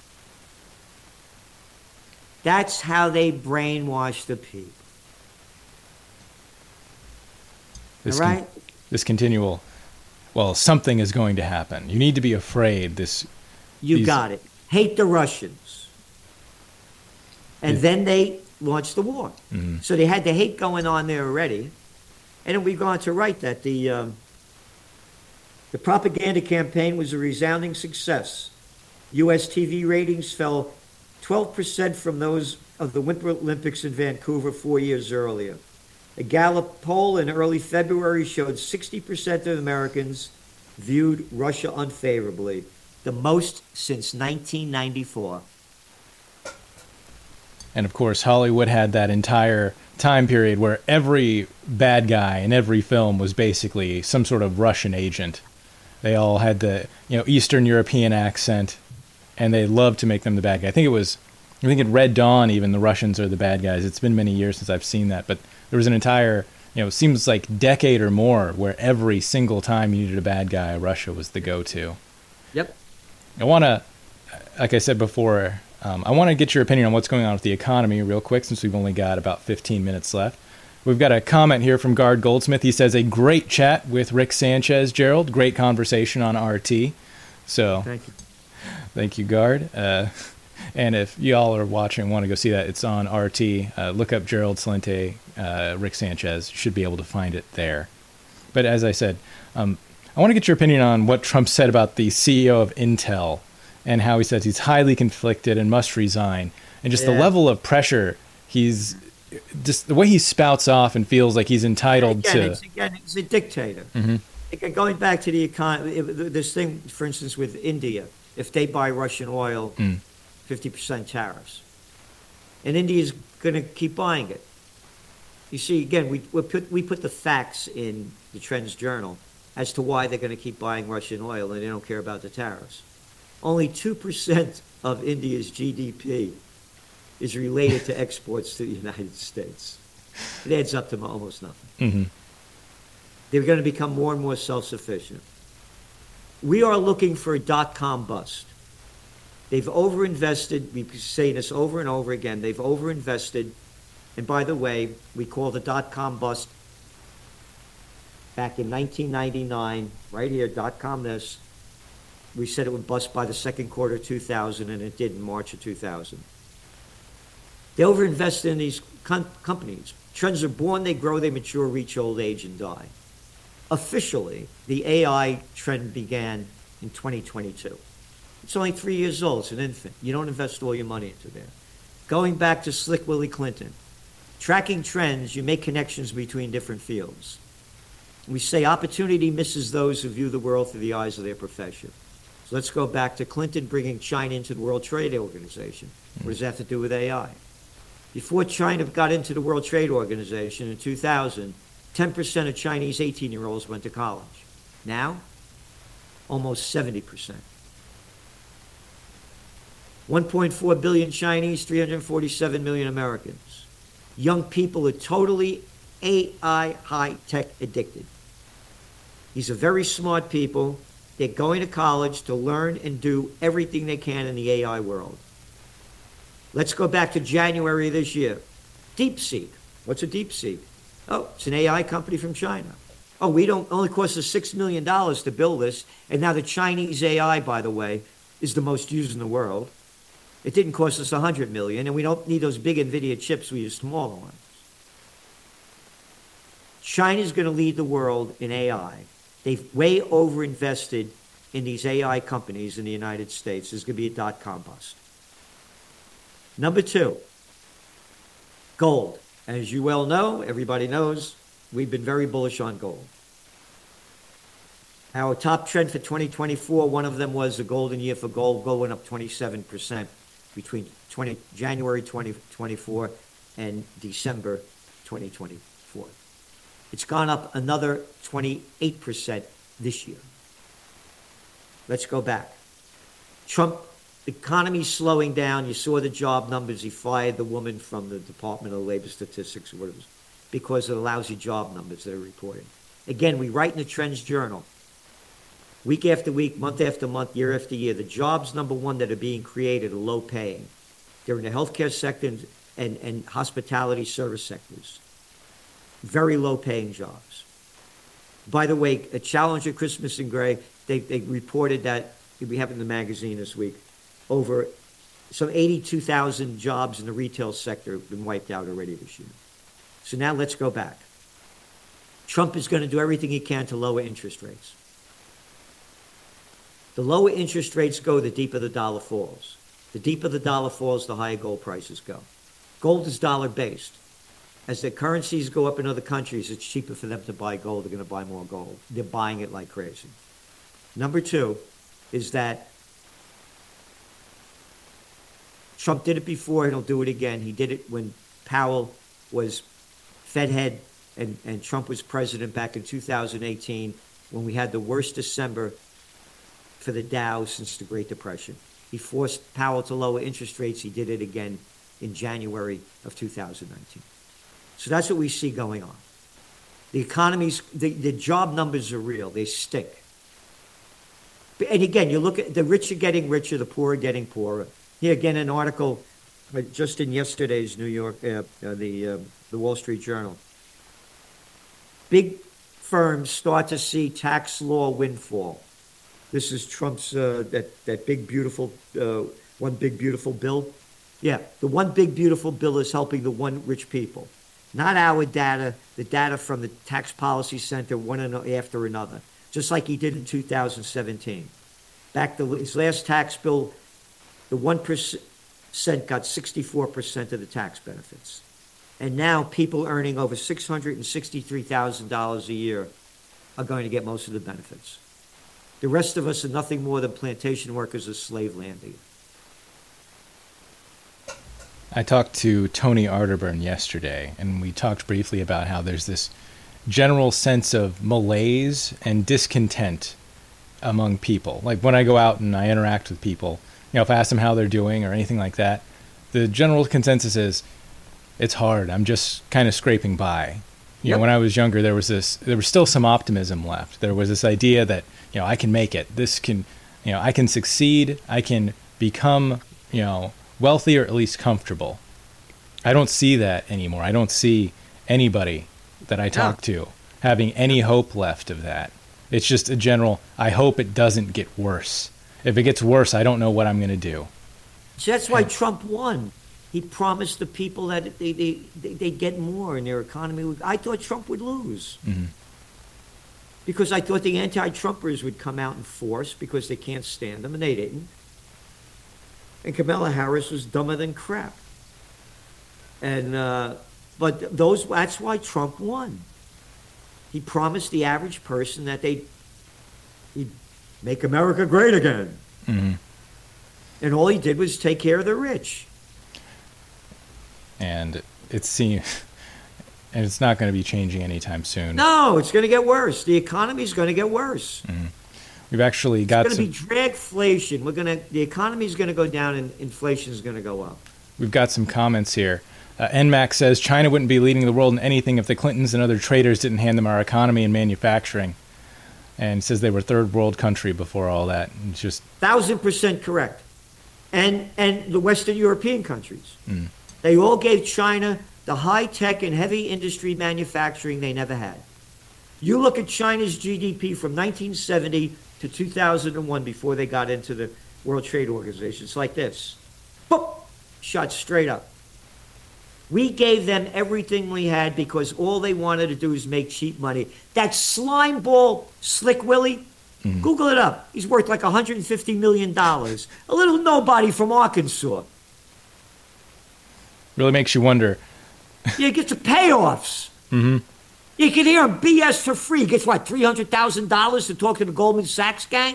That's how they brainwash the people. This All right? Con- this continual, well, something is going to happen. You need to be afraid. This. You these- got it. Hate the Russians. And Yeah. then they launched the war. Mm-hmm. So they had the hate going on there already. And then we've gone to write that the um, the propaganda campaign was a resounding success. U S T V ratings fell twelve percent from those of the Winter Olympics in Vancouver four years earlier. A Gallup poll in early February showed sixty percent of Americans viewed Russia unfavorably, the most since nineteen ninety-four. And of course, Hollywood had that entire time period where every bad guy in every film was basically some sort of Russian agent. They all had the, you know, Eastern European accent, and they loved to make them the bad guy. I think it was, I think in Red Dawn, even the Russians are the bad guys. It's been many years since I've seen that, but there was an entire, you know, seems like decade or more where every single time you needed a bad guy, Russia was the go-to. Yep. I want to, like I said before, um, I want to get your opinion on what's going on with the economy real quick, since we've only got about fifteen minutes left. We've got a comment here from Gard Goldsmith. He says, a great chat with Rick Sanchez, Gerald. Great conversation on R T. So Thank you. Thank you, Gard. Uh, and if y'all are watching and want to go see that, it's on R T. Uh, look up Gerald Celente, uh, Rick Sanchez. You should be able to find it there. But as I said, um, I want to get your opinion on what Trump said about the C E O of Intel and how he says he's highly conflicted and must resign. And just Yeah. the level of pressure he's... Just the way he spouts off and feels like he's entitled again, to... It's, again, he's a dictator. Mm-hmm. Again, going back to the economy, this thing, for instance, with India, if they buy Russian oil, Mm. fifty percent tariffs. And India's going to keep buying it. You see, again, we, we, put, we put the facts in the Trends Journal as to why they're going to keep buying Russian oil and they don't care about the tariffs. Only two percent of India's G D P is related to exports to the United States. It adds up to almost nothing. Mm-hmm. They're going to become more and more self-sufficient. We are looking for a dot-com bust. They've overinvested. We say this over and over again. They've overinvested. And by the way, we call the dot-com bust back in nineteen ninety-nine, right here, dot-com this. We said it would bust by the second quarter of two thousand, and it did in March of two thousand. They overinvested in these com- companies. Trends are born, they grow, they mature, reach old age, and die. Officially, the A I trend began in twenty twenty-two. It's only three years old. It's an infant. You don't invest all your money into there. Going back to Slick Willie Clinton, tracking trends, you make connections between different fields. We say opportunity misses those who view the world through the eyes of their profession. So let's go back to Clinton bringing China into the World Trade Organization. What does that have to do with A I? Before China got into the World Trade Organization in two thousand, ten percent of Chinese eighteen-year-olds went to college. Now, almost seventy percent. one point four billion Chinese, three hundred forty-seven million Americans. Young people are totally A I high-tech addicted. These are very smart people. They're going to college to learn and do everything they can in the A I world. Let's go back to January of this year. DeepSeek. What's a DeepSeek? Oh, it's an A I company from China. Oh, we don't, only cost us six million dollars to build this. And now the Chinese A I, by the way, is the most used in the world. It didn't cost us one hundred million dollars, and we don't need those big NVIDIA chips. We use smaller ones. China's going to lead the world in A I. They've way overinvested in these A I companies in the United States. There's going to be a dot-com bust. Number two, gold. As you well know, everybody knows, we've been very bullish on gold. Our top trend for twenty twenty-four, one of them was a golden year for gold. Gold went up twenty-seven percent between twenty, January twenty twenty-four and December twenty twenty-four. It's gone up another twenty-eight percent this year. Let's go back. Trump, the economy's slowing down. You saw the job numbers. He fired the woman from the Department of Labor Statistics or whatever, because of the lousy job numbers that are reporting. Again, we write in the Trends Journal, week after week, month after month, year after year, the jobs, number one, that are being created are low paying. They're in the healthcare sector and, and, and hospitality service sectors. Very low paying jobs. By the way, at Challenger, Christmas and Gray, they, they reported that, we have it in the magazine this week, over some eighty-two thousand jobs in the retail sector have been wiped out already this year. So now let's go back. Trump is going to do everything he can to lower interest rates. The lower interest rates go, the deeper the dollar falls. The deeper the dollar falls, the higher gold prices go. Gold is dollar-based. As the currencies go up in other countries, it's cheaper for them to buy gold. They're going to buy more gold. They're buying it like crazy. Number two is that Trump did it before, and he'll do it again. He did it when Powell was Fed head and, and Trump was president back in two thousand eighteen, when we had the worst December for the Dow since the Great Depression. He forced Powell to lower interest rates. He did it again in January of two thousand nineteen. So that's what we see going on. The economy's, the, the job numbers are real. They stink. And again, you look at the rich are getting richer, the poor are getting poorer. Here again, an article just in yesterday's New York, uh, uh, the uh, the Wall Street Journal. Big firms start to see tax law windfall. This is Trump's uh, that that big beautiful uh, one big beautiful bill. Yeah, the one big beautiful bill is helping the one rich people, not our data. The data from the Tax Policy Center, one after another, just like he did in two thousand seventeen. Back to his last tax bill, the one percent got sixty-four percent of the tax benefits. And now people earning over six hundred sixty-three thousand dollars a year are going to get most of the benefits. The rest of us are nothing more than plantation workers or slave landing. I talked to Tony Arterburn yesterday, and we talked briefly about how there's this general sense of malaise and discontent among people. Like when I go out and I interact with people, you know, if I ask them how they're doing or anything like that, the general consensus is it's hard. I'm just kind of scraping by. You Yep. know, when I was younger, there was this, there was still some optimism left. There was this idea that, you know, I can make it. This can, you know, I can succeed. I can become, you know, wealthy or at least comfortable. I don't see that anymore. I don't see anybody that I talk to having any hope left of that. It's just a general, I hope it doesn't get worse. If it gets worse, I don't know what I'm going to do. So that's why Trump won. He promised the people that they, they, they, they'd get more in their economy. I thought Trump would lose. Mm-hmm. Because I thought the anti-Trumpers would come out in force because they can't stand them, and they didn't. And Kamala Harris was dumber than crap. And uh, but those that's why Trump won. He promised the average person that they he'd make America great again. Mm-hmm. And all he did was take care of the rich. And it seems, and it's not going to be changing anytime soon. No, it's going to get worse. The economy's going to get worse. Mm-hmm. We've actually got It's going to some, be dragflation. We're going to the economy's going to go down and inflation is going to go up. we've got some comments here. Uh, N MAC says China wouldn't be leading the world in anything if the Clintons and other traitors didn't hand them our economy and manufacturing. And says they were third world country before all that. It's just Thousand percent correct. And and the Western European countries. Mm. They all gave China the high tech and heavy industry manufacturing they never had. You look at China's G D P from nineteen seventy to two thousand one before they got into the World Trade Organization. It's like this. Boop! Shot straight up. We gave them everything we had because all they wanted to do is make cheap money. That slime ball, Slick Willie, Mm. Google it up. He's worth like one hundred fifty million dollars. A little nobody from Arkansas. really makes you wonder. You get the payoffs. Mm-hmm. You can hear him B S for free. Gets what, three hundred thousand dollars to talk to the Goldman Sachs gang?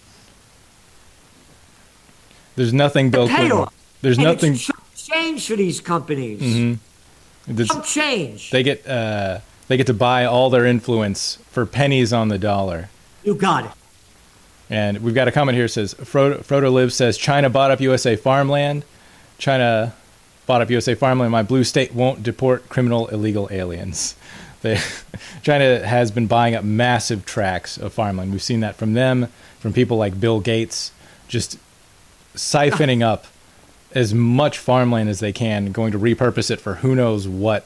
There's nothing The built in. payoff. There's And nothing. It's chump change for these companies. Mm-hmm. There's- Chump change. They get uh, they get to buy all their influence for pennies on the dollar. You got it. And we've got a comment here that says Frodo, Frodo Live says China bought up U S A farmland. China bought up U S A farmland. My blue state won't deport criminal illegal aliens. They, China has been buying up massive tracts of farmland. We've seen that from them, from people like Bill Gates, just siphoning up as much farmland as they can, going to repurpose it for who knows what.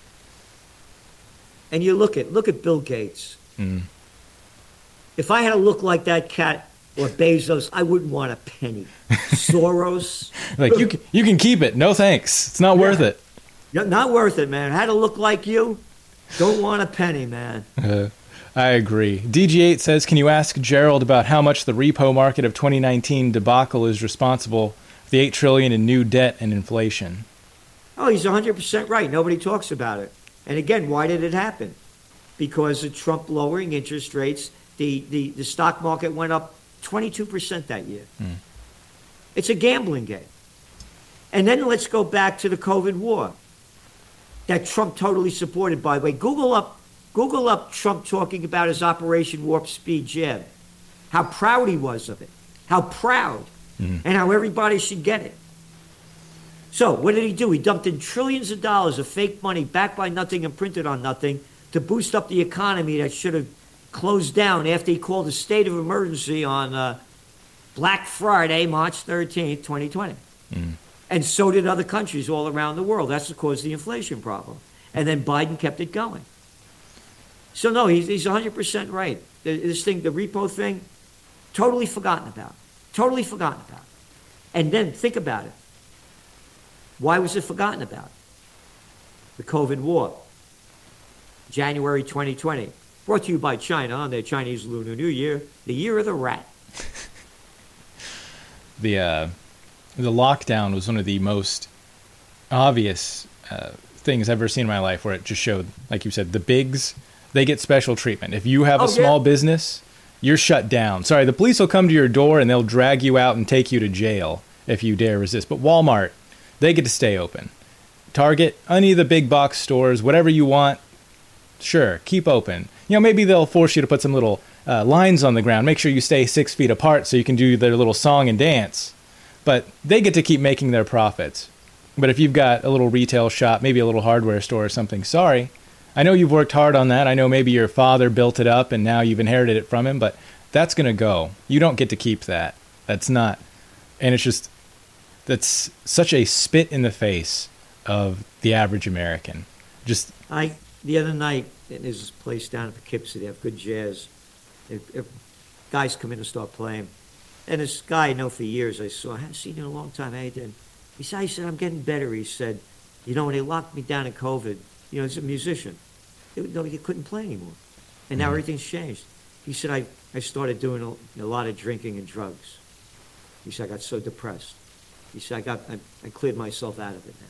And you look at look at Bill Gates. Mm. If I had a look like that cat or Bezos, I wouldn't want a penny. Soros, Like you, can- you can keep it. No thanks. It's not worth it. yeah, not worth it, man. Had to look like you, don't want a penny, man. Uh, I agree. D G eight says, can you ask Gerald about how much the repo market of twenty nineteen debacle is responsible for the eight trillion dollars in new debt and inflation? Oh, he's one hundred percent right. Nobody talks about it. And again, why did it happen? Because of Trump lowering interest rates. The, the, the stock market went up twenty-two percent that year. Mm. It's a gambling game. And then let's go back to the COVID war that Trump totally supported, by the way. Google up, Google up Trump talking about his Operation Warp Speed jab, how proud he was of it, how proud, Mhm. and how everybody should get it. So what did he do? He dumped in trillions of dollars of fake money backed by nothing and printed on nothing to boost up the economy that should have closed down after he called a state of emergency on uh, Black Friday, March thirteenth, twenty twenty. Mm. And so did other countries all around the world. That's what caused the inflation problem. And then Biden kept it going. So no, he's, he's one hundred percent right. This thing, the repo thing, totally forgotten about. Totally forgotten about. And then think about it. Why was it forgotten about? The COVID war. January twenty twenty. Brought to you by China on their Chinese Lunar New Year, the year of the rat. The uh, the lockdown was one of the most obvious uh, things I've ever seen in my life, where it just showed, like you said, the bigs they get special treatment. If you have Oh, a small yeah. business, you're shut down. Sorry, the police will come to your door and they'll drag you out and take you to jail if you dare resist. But Walmart, they get to stay open. Target, any of the big box stores, whatever you want, sure, keep open. You know, maybe they'll force you to put some little uh, lines on the ground. Make sure you stay six feet apart so you can do their little song and dance. But they get to keep making their profits. But if you've got a little retail shop, maybe a little hardware store or something, sorry. I know you've worked hard on that. I know maybe your father built it up and now you've inherited it from him, but that's going to go. You don't get to keep that. That's not. And it's just, that's such a spit in the face of the average American. Just I the other night, and there's this place down in Poughkeepsie, they have good jazz. If, if guys come in and start playing. And this guy I know for years, I saw, I haven't seen him in a long time. Hey, then he said, he said, I'm getting better. He said, you know, when they locked me down in COVID, you know, he's a musician. They, no, he couldn't play anymore. And now Mhm. everything's changed. He said, I, I started doing a, a lot of drinking and drugs. He said, I got so depressed. He said, I got, I, I cleared myself out of it now.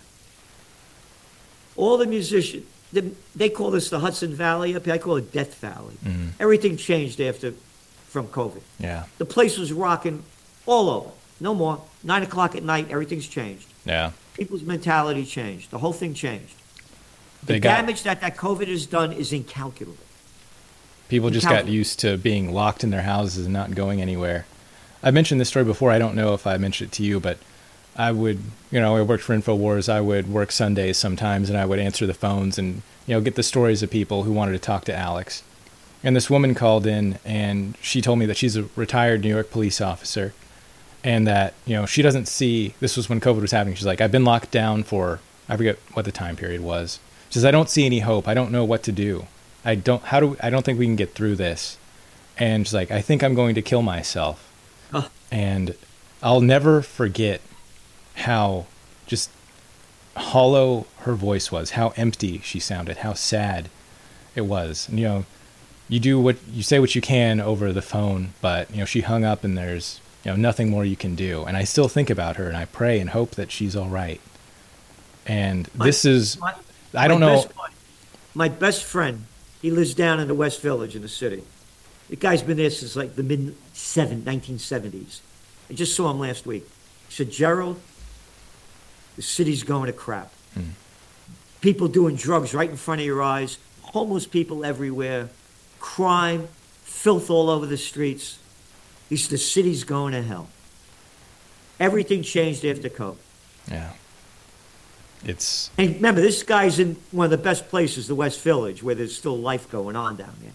All the musicians, they, they call this the Hudson Valley up here. I call it Death Valley. Mhm. Everything changed after, from COVID. yeah, The place was rocking all over. No more. Nine o'clock at night, everything's changed. yeah. People's mentality changed. The whole thing changed. The They got damage that that COVID has done is incalculable. people just got Calvin. used to being locked in their houses and not going anywhere. I mentioned this story before. I don't know if I mentioned it to you, but I would, you know, I worked for InfoWars. I would work Sundays sometimes, and I would answer the phones and, you know, get the stories of people who wanted to talk to Alex. And this woman called in, and she told me that she's a retired New York police officer, and that, you know, she doesn't see, this was when COVID was happening. She's like, I've been locked down for, I forget what the time period was. She says, I don't see any hope. I don't know what to do. I don't, how do, I don't think we can get through this. And she's like, I think I'm going to kill myself. Huh. And I'll never forget how just hollow her voice was, how empty she sounded, how sad it was. And, you know, you do what you say what you can over the phone, but, you know, she hung up and there's, you know, nothing more you can do. And I still think about her and I pray and hope that she's all right. And My- this is, my- I don't my know. Best, buddy- my best friend, he lives down in the West Village in the city. The guy's been there since like the mid nineteen seventies. I just saw him last week. He said, Gerald, the city's going to crap. Hmm. People doing drugs right in front of your eyes, homeless people everywhere, crime, filth all over the streets. He said, the city's going to hell. Everything changed after COVID. Yeah. It's, And remember, this guy's in one of the best places, the West Village, where there's still life going on down there.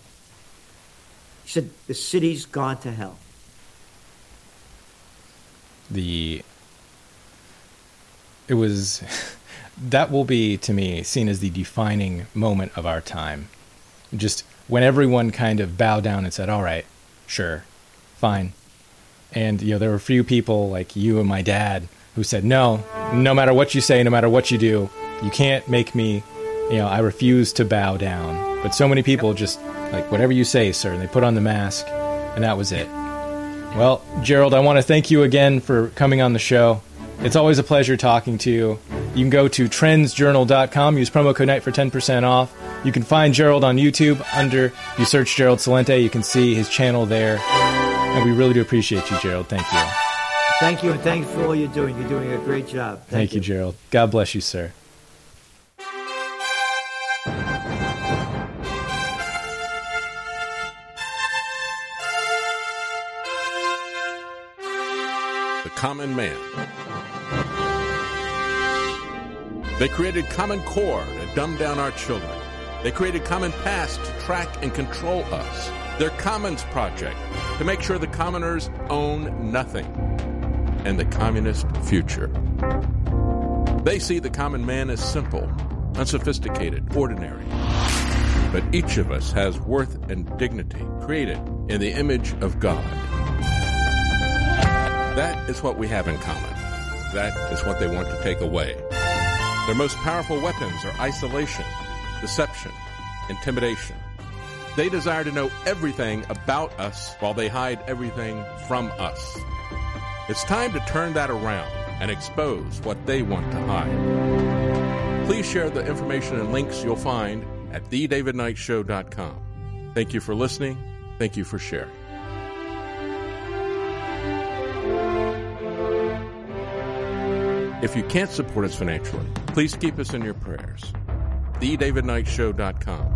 He said, the city's gone to hell. the it was that will be to me seen as the defining moment of our time. Just when everyone kind of bowed down and said, all right, sure, fine. And, you know, there were a few people like you and my dad who said, no, no matter what you say, no matter what you do, you can't make me, you know, I refuse to bow down. But so many people just like, whatever you say, sir, and they put on the mask, and that was it. Well, Gerald, I want to thank you again for coming on the show. It's always a pleasure talking to you. You can go to trends journal dot com, use promo code NIGHT for ten percent off. You can find Gerald on YouTube under, if you search Gerald Celente, you can see his channel there. And we really do appreciate you, Gerald. Thank you. Thank you, and thank you for all you're doing. You're doing a great job. Thank, Thank you, Gerald. God bless you, sir. The Common Man. They created Common Core to dumb down our children. They created Common Pass to track and control us. Their Commons Project to make sure the commoners own nothing. And the communist future. They see the common man as simple, unsophisticated, ordinary. But each of us has worth and dignity created in the image of God. That is what we have in common. That is what they want to take away. Their most powerful weapons are isolation, deception, intimidation. They desire to know everything about us while they hide everything from us. It's time to turn that around and expose what they want to hide. Please share the information and links you'll find at the david knight show dot com. Thank you for listening. Thank you for sharing. If you can't support us financially, please keep us in your prayers. the david knight show dot com.